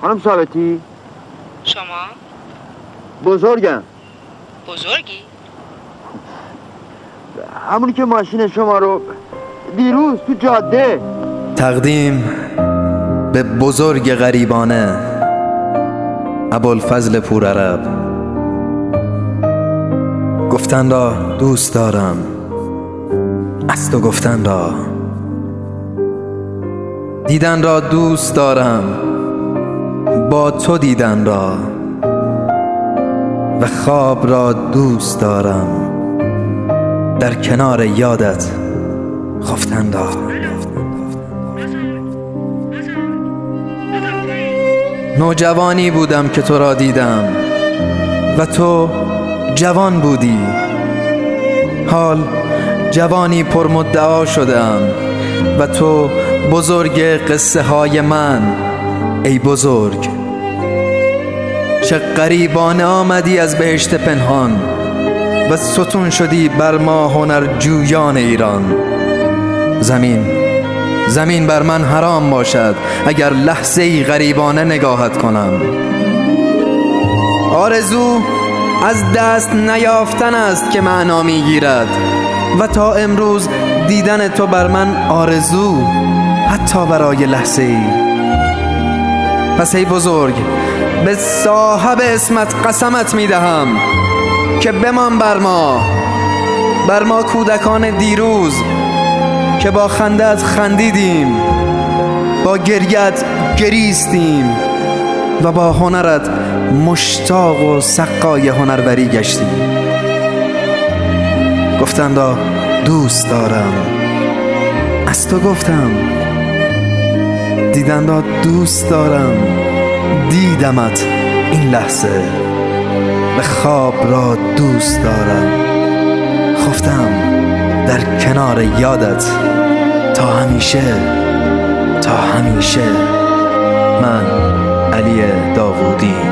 خانم ثابتی؟ شما؟ بزرگم. بزرگی؟ همونی که ماشین شما رو دیروز تو جاده. تقدیم به بزرگ غریبانه ابوالفضل پورعرب. گفتن را دوست دارم، از تو گفتن را. دیدن را دوست دارم، با تو دیدن را. و خواب را دوست دارم، در کنار یادت خفتن را. نوجوانی بودم که تو را دیدم و تو جوان بودی. حال جوانی پرمدعا شدم و تو بزرگ قصه های من. ای بزرگ، چه غریبانه آمدی از بهشت پنهان و ستون شدی بر ما هنرجویان ایران. زمین بر من حرام باشد اگر لحظه ای غریبانه نگاهت کنم. آرزو از دست نیافتن است که معنا میگیرد و تا امروز دیدن تو بر من آرزو، حتی برای لحظه ای. پس ای بزرگ، به صاحب اسمت قسمت میدهم که بمان بر ما کودکان دیروز که با خندت خندیدیم، با گریت گریستیم و با هنرت مشتاق و سقای هنروری گشتیم. گفتن را دوست دارم، از تو گفتم. دیدن را دوست دارم، دیدمت این لحظه. و خواب را دوست دارم، خفتم در کنار یادت تا همیشه. من علی داوودی.